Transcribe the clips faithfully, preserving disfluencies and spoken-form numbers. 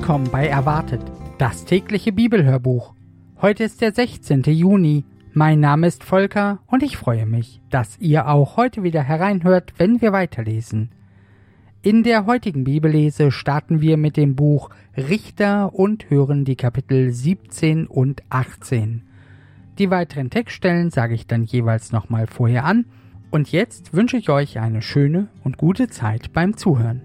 Willkommen bei Erwartet, das tägliche Bibelhörbuch. Heute ist der sechzehnte Juni. Mein Name ist Volker und ich freue mich, dass ihr auch heute wieder hereinhört, wenn wir weiterlesen. In der heutigen Bibellese starten wir mit dem Buch Richter und hören die Kapitel siebzehn und achtzehn. Die weiteren Textstellen sage ich dann jeweils nochmal vorher an. Und jetzt wünsche ich euch eine schöne und gute Zeit beim Zuhören.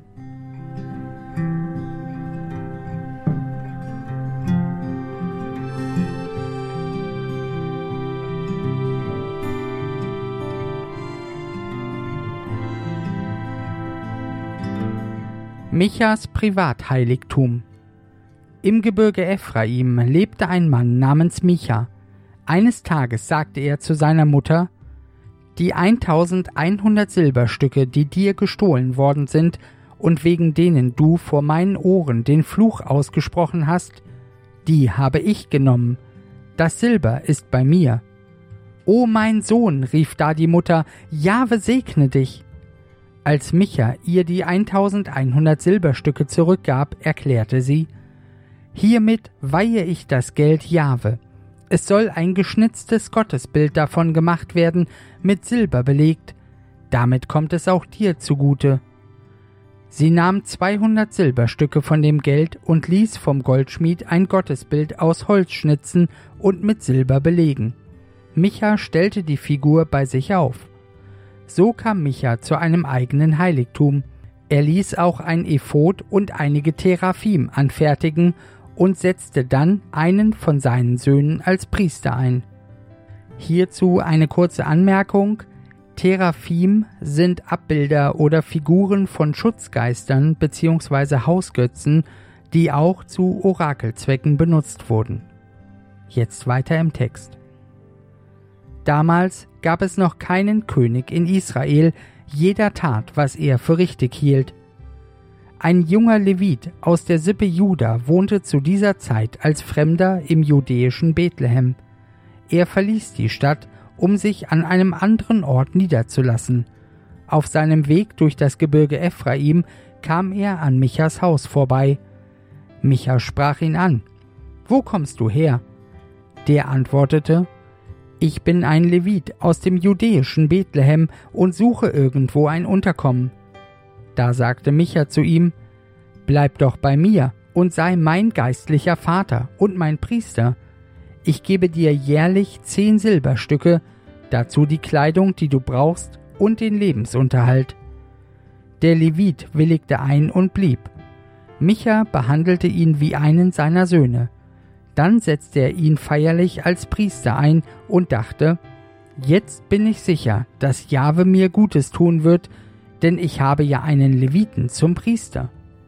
Michas Privatheiligtum. Im Gebirge Ephraim lebte ein Mann namens Micha. Eines Tages sagte er zu seiner Mutter: Die eintausendeinhundert Silberstücke, die dir gestohlen worden sind und wegen denen du vor meinen Ohren den Fluch ausgesprochen hast, die habe ich genommen. Das Silber ist bei mir. »O mein Sohn«, rief da die Mutter, »Jahwe segne dich.« Als Micha ihr die eintausendeinhundert Silberstücke zurückgab, erklärte sie: Hiermit weihe ich das Geld Jahwe. Es soll ein geschnitztes Gottesbild davon gemacht werden, mit Silber belegt. Damit kommt es auch dir zugute. Sie nahm zweihundert Silberstücke von dem Geld und ließ vom Goldschmied ein Gottesbild aus Holz schnitzen und mit Silber belegen. Micha stellte die Figur bei sich auf. So kam Micha zu einem eigenen Heiligtum. Er ließ auch ein Ephod und einige Teraphim anfertigen und setzte dann einen von seinen Söhnen als Priester ein. Hierzu eine kurze Anmerkung: Teraphim sind Abbilder oder Figuren von Schutzgeistern bzw. Hausgötzen, die auch zu Orakelzwecken benutzt wurden. Jetzt weiter im Text. Damals gab es noch keinen König in Israel, jeder tat, was er für richtig hielt. Ein junger Levit aus der Sippe Juda wohnte zu dieser Zeit als Fremder im judäischen Bethlehem. Er verließ die Stadt, um sich an einem anderen Ort niederzulassen. Auf seinem Weg durch das Gebirge Ephraim kam er an Michas Haus vorbei. Micha sprach ihn an: »Wo kommst du her?« Der antwortete: »Ich bin ein Levit aus dem judäischen Bethlehem und suche irgendwo ein Unterkommen.« Da sagte Micha zu ihm: »Bleib doch bei mir und sei mein geistlicher Vater und mein Priester. Ich gebe dir jährlich zehn Silberstücke, dazu die Kleidung, die du brauchst, und den Lebensunterhalt.« Der Levit willigte ein und blieb. Micha behandelte ihn wie einen seiner Söhne. Dann setzte er ihn feierlich als Priester ein und dachte: Jetzt bin ich sicher, dass Jahwe mir Gutes tun wird, denn ich habe ja einen Leviten zum Priester.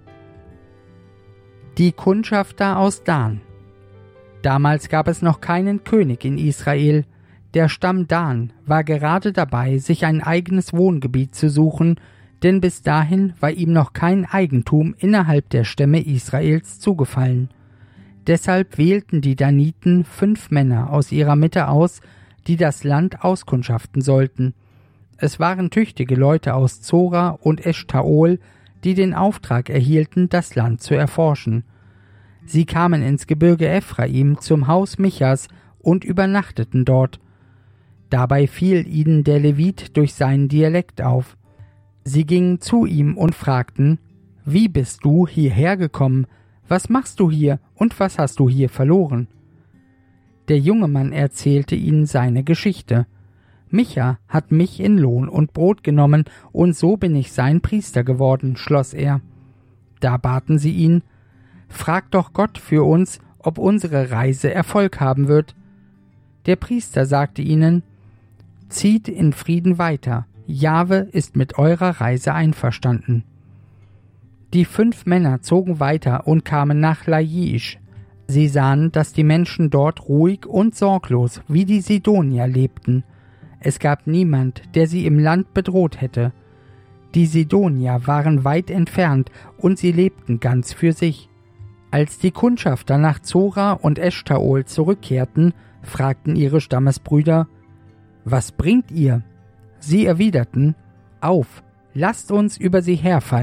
Die Kundschafter aus Dan. Damals gab es noch keinen König in Israel. Der Stamm Dan war gerade dabei, sich ein eigenes Wohngebiet zu suchen, denn bis dahin war ihm noch kein Eigentum innerhalb der Stämme Israels zugefallen. Deshalb wählten die Daniten fünf Männer aus ihrer Mitte aus, die das Land auskundschaften sollten. Es waren tüchtige Leute aus Zora und Eschtaol, die den Auftrag erhielten, das Land zu erforschen. Sie kamen ins Gebirge Ephraim zum Haus Michas und übernachteten dort. Dabei fiel ihnen der Levit durch seinen Dialekt auf. Sie gingen zu ihm und fragten: »Wie bist du hierher gekommen? Was machst du hier und was hast du hier verloren?« Der junge Mann erzählte ihnen seine Geschichte. »Micha hat mich in Lohn und Brot genommen, und so bin ich sein Priester geworden«, schloss er. Da baten sie ihn: »Frag doch Gott für uns, ob unsere Reise Erfolg haben wird.« Der Priester sagte ihnen: »Zieht in Frieden weiter, Jahwe ist mit eurer Reise einverstanden.« Die fünf Männer zogen weiter und kamen nach Laish. Sie sahen, dass die Menschen dort ruhig und sorglos wie die Sidonier lebten. Es gab niemand, der sie im Land bedroht hätte. Die Sidonier waren weit entfernt und sie lebten ganz für sich. Als die Kundschafter nach Zora und Eschtaol zurückkehrten, fragten ihre Stammesbrüder: »Was bringt ihr?« Sie erwiderten: »Auf, lasst uns über sie herfallen.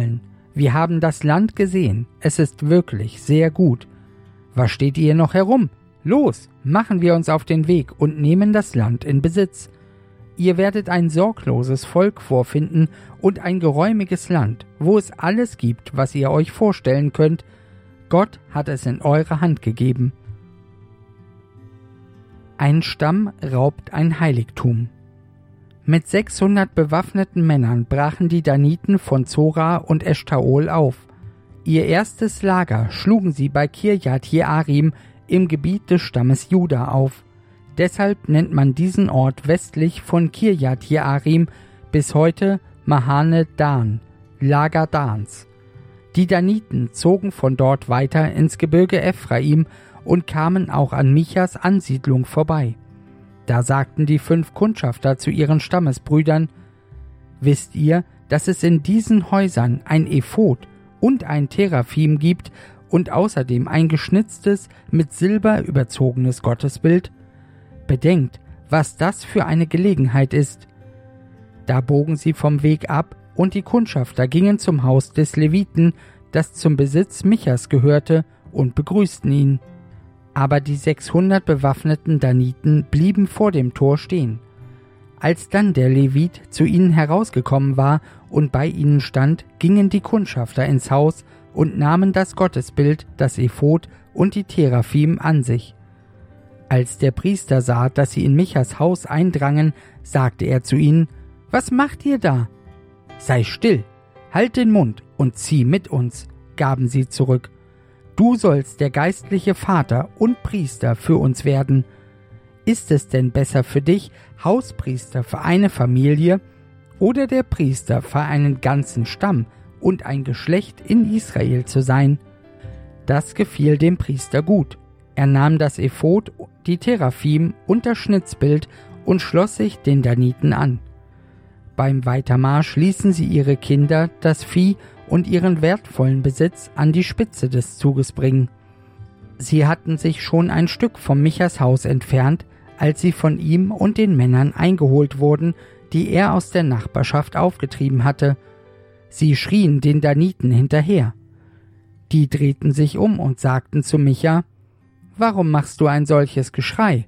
Wir haben das Land gesehen, es ist wirklich sehr gut. Was steht ihr noch herum? Los, machen wir uns auf den Weg und nehmen das Land in Besitz. Ihr werdet ein sorgloses Volk vorfinden und ein geräumiges Land, wo es alles gibt, was ihr euch vorstellen könnt. Gott hat es in eure Hand gegeben. Ein Stamm raubt ein Heiligtum. Mit sechshundert bewaffneten Männern brachen die Daniten von Zora und Eschtaol auf. Ihr erstes Lager schlugen sie bei Kirjat Jearim im Gebiet des Stammes Juda auf. Deshalb nennt man diesen Ort westlich von Kirjat Jearim bis heute Mahane Dan, Lager Dans. Die Daniten zogen von dort weiter ins Gebirge Ephraim und kamen auch an Michas Ansiedlung vorbei. Da sagten die fünf Kundschafter zu ihren Stammesbrüdern: Wisst ihr, dass es in diesen Häusern ein Ephod und ein Teraphim gibt und außerdem ein geschnitztes, mit Silber überzogenes Gottesbild? Bedenkt, was das für eine Gelegenheit ist. Da bogen sie vom Weg ab, und die Kundschafter gingen zum Haus des Leviten, das zum Besitz Michas gehörte, und begrüßten ihn. Aber die sechshundert bewaffneten Daniten blieben vor dem Tor stehen. Als dann der Levit zu ihnen herausgekommen war und bei ihnen stand, gingen die Kundschafter ins Haus und nahmen das Gottesbild, das Ephod und die Teraphim an sich. Als der Priester sah, dass sie in Michas Haus eindrangen, sagte er zu ihnen: Was macht ihr da? Sei still, halt den Mund und zieh mit uns, gaben sie zurück. Du sollst der geistliche Vater und Priester für uns werden. Ist es denn besser für dich, Hauspriester für eine Familie oder der Priester für einen ganzen Stamm und ein Geschlecht in Israel zu sein? Das gefiel dem Priester gut. Er nahm das Ephod, die Teraphim und das Schnitzbild und schloss sich den Daniten an. Beim Weitermarsch ließen sie ihre Kinder, das Vieh und ihren wertvollen Besitz an die Spitze des Zuges bringen. Sie hatten sich schon ein Stück vom Michas Haus entfernt, als sie von ihm und den Männern eingeholt wurden, die er aus der Nachbarschaft aufgetrieben hatte. Sie schrien den Daniten hinterher. Die drehten sich um und sagten zu Micha: »Warum machst du ein solches Geschrei?«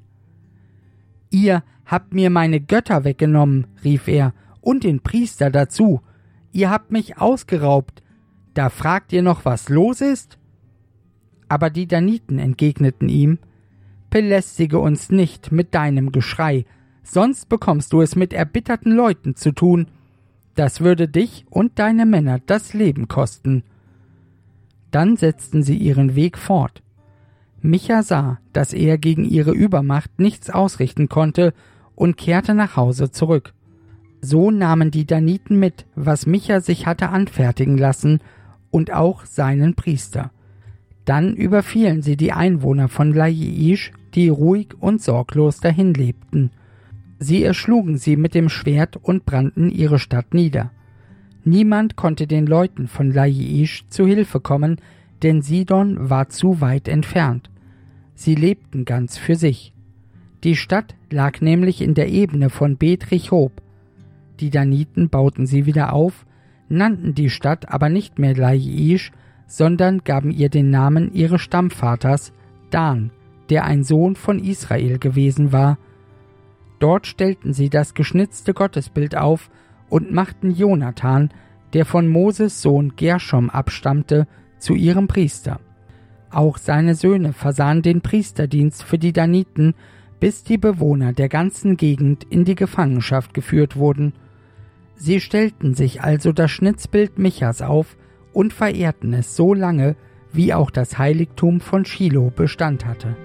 »Ihr habt mir meine Götter weggenommen«, rief er, »und den Priester dazu. Ihr habt mich ausgeraubt. Da fragt ihr noch, was los ist?« Aber die Daniten entgegneten ihm: »Belästige uns nicht mit deinem Geschrei, sonst bekommst du es mit erbitterten Leuten zu tun. Das würde dich und deine Männer das Leben kosten.« Dann setzten sie ihren Weg fort. Micha sah, dass er gegen ihre Übermacht nichts ausrichten konnte, und kehrte nach Hause zurück. So nahmen die Daniten mit, was Micha sich hatte anfertigen lassen, und auch seinen Priester. Dann überfielen sie die Einwohner von Laiisch, die ruhig und sorglos dahin lebten. Sie erschlugen sie mit dem Schwert und brannten ihre Stadt nieder. Niemand konnte den Leuten von Laiisch zu Hilfe kommen, denn Sidon war zu weit entfernt. Sie lebten ganz für sich. Die Stadt lag nämlich in der Ebene von Bet Rechob. Die Daniten bauten sie wieder auf, nannten die Stadt aber nicht mehr Laiisch, sondern gaben ihr den Namen ihres Stammvaters, Dan, der ein Sohn von Israel gewesen war. Dort stellten sie das geschnitzte Gottesbild auf und machten Jonathan, der von Moses Sohn Gershom abstammte, zu ihrem Priester. Auch seine Söhne versahen den Priesterdienst für die Daniten, bis die Bewohner der ganzen Gegend in die Gefangenschaft geführt wurden. Sie stellten sich also das Schnitzbild Michas auf und verehrten es so lange, wie auch das Heiligtum von Schilo Bestand hatte.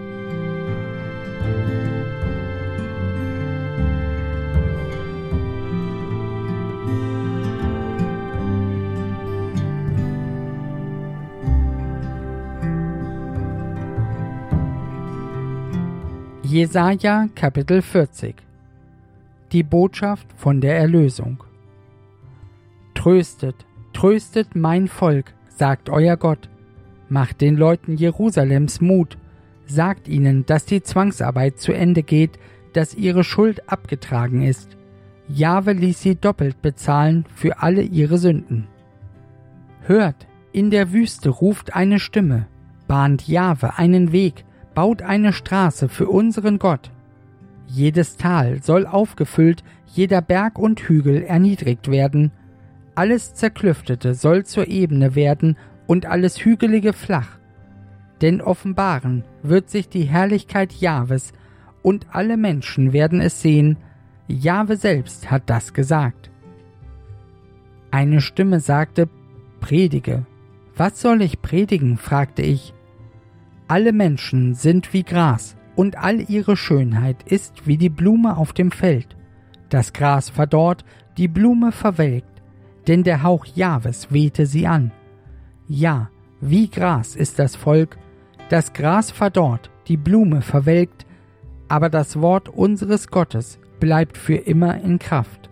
Jesaja Kapitel vierzig. Die Botschaft von der Erlösung. Tröstet, tröstet mein Volk, sagt euer Gott. Macht den Leuten Jerusalems Mut. Sagt ihnen, dass die Zwangsarbeit zu Ende geht, dass ihre Schuld abgetragen ist. Jahwe ließ sie doppelt bezahlen für alle ihre Sünden. Hört, in der Wüste ruft eine Stimme, bahnt Jahwe einen Weg, baut eine Straße für unseren Gott. Jedes Tal soll aufgefüllt, jeder Berg und Hügel erniedrigt werden. Alles Zerklüftete soll zur Ebene werden und alles Hügelige flach. Denn offenbaren wird sich die Herrlichkeit Jahwes, und alle Menschen werden es sehen. Jahwe selbst hat das gesagt. Eine Stimme sagte, Predige. Was soll ich predigen? Fragte ich. Alle Menschen sind wie Gras, und all ihre Schönheit ist wie die Blume auf dem Feld. Das Gras verdorrt, die Blume verwelkt, denn der Hauch Jahwes wehte sie an. Ja, wie Gras ist das Volk, das Gras verdorrt, die Blume verwelkt, aber das Wort unseres Gottes bleibt für immer in Kraft.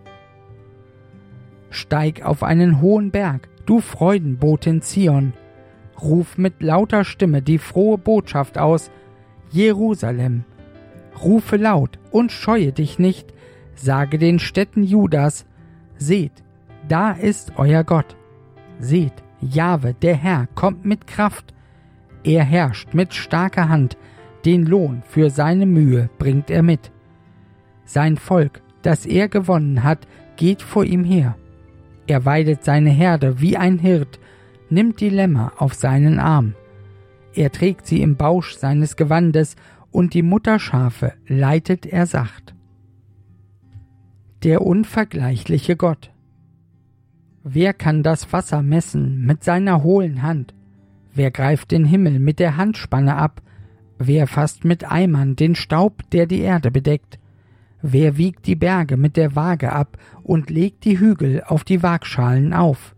Steig auf einen hohen Berg, du Freudenbotin Zion, ruf mit lauter Stimme die frohe Botschaft aus, Jerusalem. Rufe laut und scheue dich nicht, sage den Städten Judas, seht, da ist euer Gott. Seht, Jahwe, der Herr, kommt mit Kraft. Er herrscht mit starker Hand, den Lohn für seine Mühe bringt er mit. Sein Volk, das er gewonnen hat, geht vor ihm her. Er weidet seine Herde wie ein Hirt, nimmt die Lämmer auf seinen Arm. Er trägt sie im Bausch seines Gewandes, und die Mutterschafe leitet er sacht. Der unvergleichliche Gott. Wer kann das Wasser messen mit seiner hohlen Hand? Wer greift den Himmel mit der Handspanne ab? Wer fasst mit Eimern den Staub, der die Erde bedeckt? Wer wiegt die Berge mit der Waage ab und legt die Hügel auf die Waagschalen auf?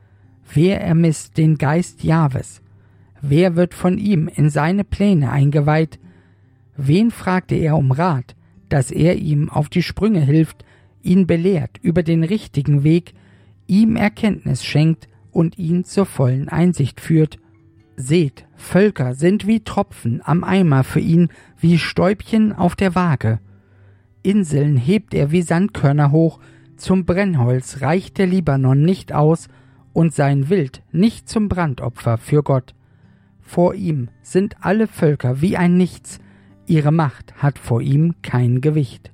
Wer ermisst den Geist Jahwes? Wer wird von ihm in seine Pläne eingeweiht? Wen fragte er um Rat, dass er ihm auf die Sprünge hilft, ihn belehrt über den richtigen Weg, ihm Erkenntnis schenkt und ihn zur vollen Einsicht führt? Seht, Völker sind wie Tropfen am Eimer für ihn, wie Stäubchen auf der Waage. Inseln hebt er wie Sandkörner hoch, zum Brennholz reicht der Libanon nicht aus und sein Wild nicht zum Brandopfer für Gott. Vor ihm sind alle Völker wie ein Nichts, ihre Macht hat vor ihm kein Gewicht.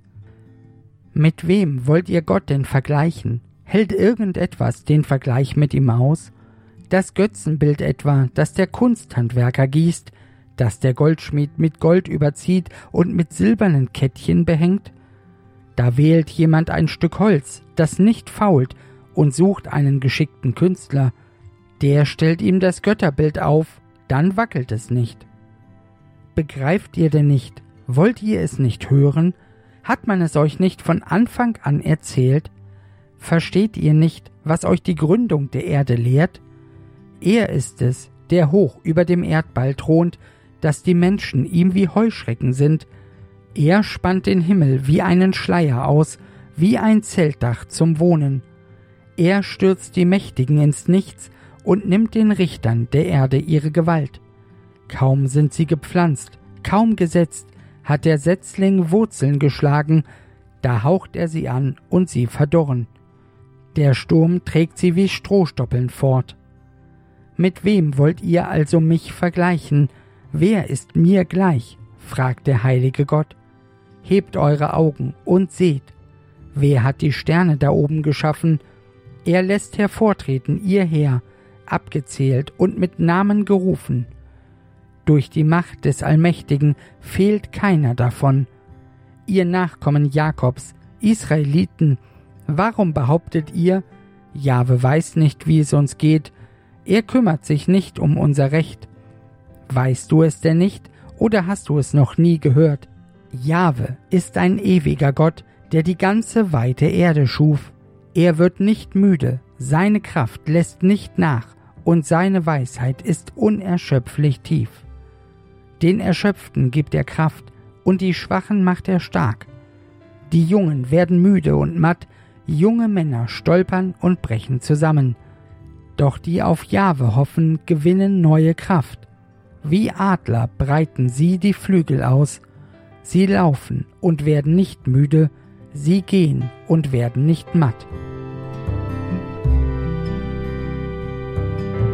Mit wem wollt ihr Gott denn vergleichen? Hält irgendetwas den Vergleich mit ihm aus? Das Götzenbild etwa, das der Kunsthandwerker gießt, das der Goldschmied mit Gold überzieht und mit silbernen Kettchen behängt? Da wählt jemand ein Stück Holz, das nicht fault, und sucht einen geschickten Künstler. Der stellt ihm das Götterbild auf, dann wackelt es nicht. Begreift ihr denn nicht? Wollt ihr es nicht hören? Hat man es euch nicht von Anfang an erzählt? Versteht ihr nicht, was euch die Gründung der Erde lehrt? Er ist es, der hoch über dem Erdball thront, dass die Menschen ihm wie Heuschrecken sind. Er spannt den Himmel wie einen Schleier aus, wie ein Zeltdach zum Wohnen. Er stürzt die Mächtigen ins Nichts und nimmt den Richtern der Erde ihre Gewalt. Kaum sind sie gepflanzt, kaum gesetzt, hat der Setzling Wurzeln geschlagen, da haucht er sie an und sie verdorren. Der Sturm trägt sie wie Strohstoppeln fort. Mit wem wollt ihr also mich vergleichen? Wer ist mir gleich? Fragt der heilige Gott. Hebt eure Augen und seht. Wer hat die Sterne da oben geschaffen? Er lässt hervortreten ihr Heer, abgezählt und mit Namen gerufen. Durch die Macht des Allmächtigen fehlt keiner davon. Ihr Nachkommen Jakobs, Israeliten, warum behauptet ihr, Jahwe weiß nicht, wie es uns geht, er kümmert sich nicht um unser Recht? Weißt du es denn nicht, oder hast du es noch nie gehört? Jahwe ist ein ewiger Gott, der die ganze weite Erde schuf. Er wird nicht müde, seine Kraft lässt nicht nach, und seine Weisheit ist unerschöpflich tief. Den Erschöpften gibt er Kraft, und die Schwachen macht er stark. Die Jungen werden müde und matt, junge Männer stolpern und brechen zusammen. Doch die auf Jahwe hoffen, gewinnen neue Kraft. Wie Adler breiten sie die Flügel aus. Sie laufen und werden nicht müde, sie gehen und werden nicht matt.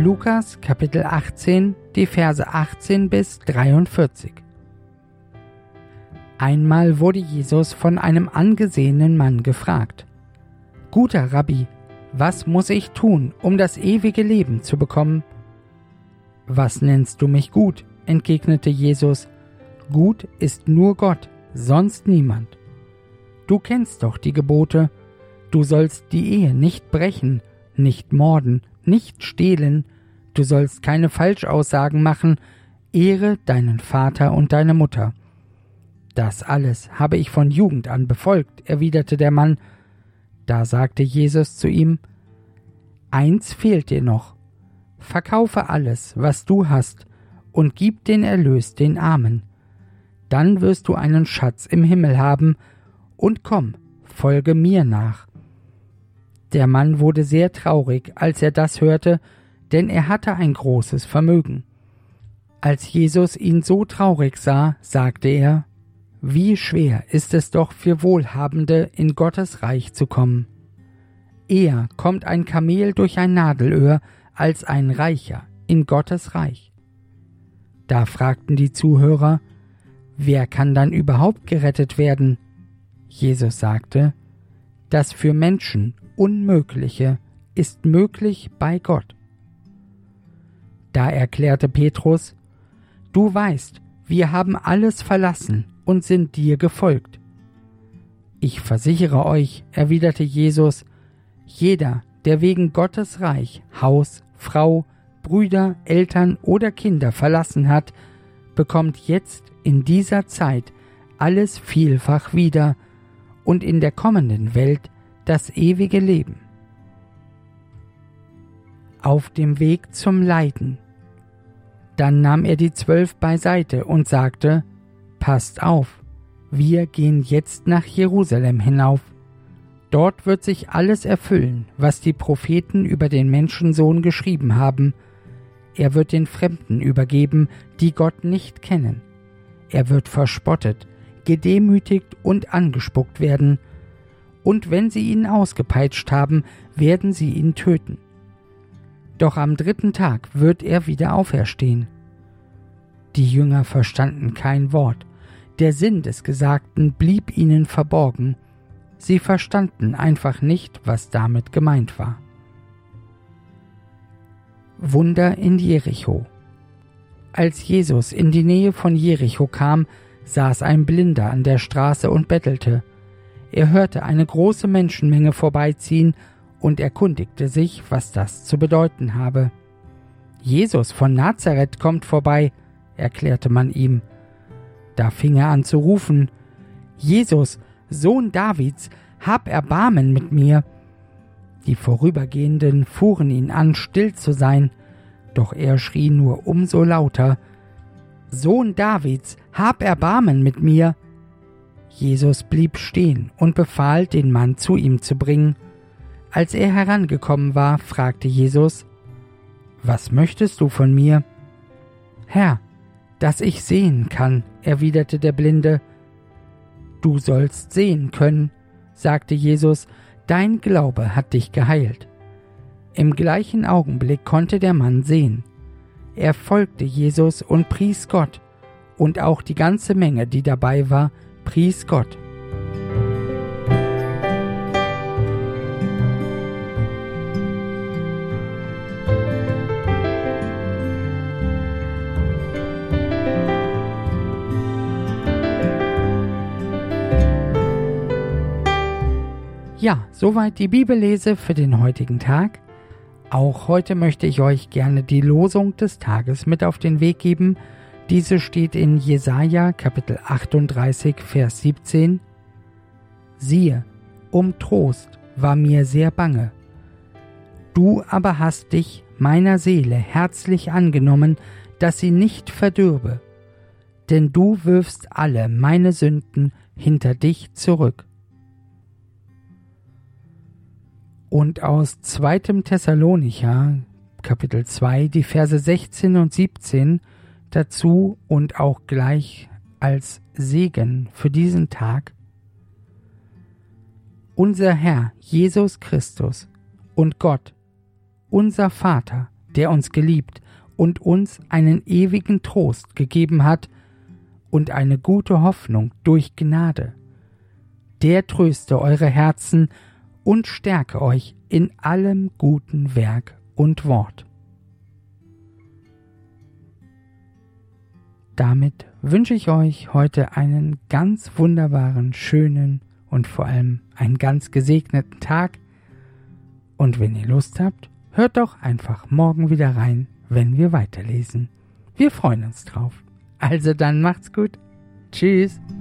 Lukas Kapitel achtzehn, die Verse achtzehn bis dreiundvierzig. Einmal wurde Jesus von einem angesehenen Mann gefragt: »Guter Rabbi, was muss ich tun, um das ewige Leben zu bekommen?« »Was nennst du mich gut?« entgegnete Jesus. »Gut ist nur Gott, sonst niemand. Du kennst doch die Gebote. Du sollst die Ehe nicht brechen, nicht morden, nicht stehlen, du sollst keine Falschaussagen machen, ehre deinen Vater und deine Mutter.« »Das alles habe ich von Jugend an befolgt«, erwiderte der Mann. Da sagte Jesus zu ihm: »Eins fehlt dir noch. Verkaufe alles, was du hast, und gib den Erlös den Armen. Dann wirst du einen Schatz im Himmel haben, und komm, folge mir nach.« Der Mann wurde sehr traurig, als er das hörte, denn er hatte ein großes Vermögen. Als Jesus ihn so traurig sah, sagte er: »Wie schwer ist es doch für Wohlhabende, in Gottes Reich zu kommen. Eher kommt ein Kamel durch ein Nadelöhr, als ein Reicher in Gottes Reich.« Da fragten die Zuhörer: »Wer kann dann überhaupt gerettet werden?« Jesus sagte: »Das für Menschen Unmögliche ist möglich bei Gott.« Da erklärte Petrus: »Du weißt, wir haben alles verlassen und sind dir gefolgt.« »Ich versichere euch«, erwiderte Jesus, »jeder, der wegen Gottes Reich Haus, Frau, Brüder, Eltern oder Kinder verlassen hat, bekommt jetzt in dieser Zeit alles vielfach wieder und in der kommenden Welt das ewige Leben.« Auf dem Weg zum Leiden. Dann nahm er die Zwölf beiseite und sagte: »Passt auf, wir gehen jetzt nach Jerusalem hinauf. Dort wird sich alles erfüllen, was die Propheten über den Menschensohn geschrieben haben. Er wird den Fremden übergeben, die Gott nicht kennen. Er wird verspottet, gedemütigt und angespuckt werden. Und wenn sie ihn ausgepeitscht haben, werden sie ihn töten. Doch am dritten Tag wird er wieder auferstehen.« Die Jünger verstanden kein Wort. Der Sinn des Gesagten blieb ihnen verborgen. Sie verstanden einfach nicht, was damit gemeint war. Wunder in Jericho. Als Jesus in die Nähe von Jericho kam, saß ein Blinder an der Straße und bettelte. Er hörte eine große Menschenmenge vorbeiziehen und erkundigte sich, was das zu bedeuten habe. »Jesus von Nazareth kommt vorbei«, erklärte man ihm. Da fing er an zu rufen: »Jesus, Sohn Davids, hab Erbarmen mit mir!« Die Vorübergehenden fuhren ihn an, still zu sein, doch er schrie nur umso lauter: »Sohn Davids, hab Erbarmen mit mir!« Jesus blieb stehen und befahl, den Mann zu ihm zu bringen. Als er herangekommen war, fragte Jesus: »Was möchtest du von mir?« »Herr, dass ich sehen kann«, erwiderte der Blinde. »Du sollst sehen können«, sagte Jesus, »dein Glaube hat dich geheilt.« Im gleichen Augenblick konnte der Mann sehen. Er folgte Jesus und pries Gott, und auch die ganze Menge, die dabei war, pries Gott. Ja, soweit die Bibellese für den heutigen Tag. Auch heute möchte ich euch gerne die Losung des Tages mit auf den Weg geben. Diese steht in Jesaja Kapitel achtunddreißig, Vers siebzehn. »Siehe, um Trost war mir sehr bange. Du aber hast dich meiner Seele herzlich angenommen, dass sie nicht verdürbe. Denn du wirfst alle meine Sünden hinter dich zurück.« Und aus zweitem Thessalonicher, Kapitel zwei, die Verse sechzehn und siebzehn dazu und auch gleich als Segen für diesen Tag. Unser Herr Jesus Christus und Gott, unser Vater, der uns geliebt und uns einen ewigen Trost gegeben hat und eine gute Hoffnung durch Gnade. Der tröste eure Herzen und stärke euch in allem guten Werk und Wort. Damit wünsche ich euch heute einen ganz wunderbaren, schönen und vor allem einen ganz gesegneten Tag. Und wenn ihr Lust habt, hört doch einfach morgen wieder rein, wenn wir weiterlesen. Wir freuen uns drauf. Also dann macht's gut. Tschüss.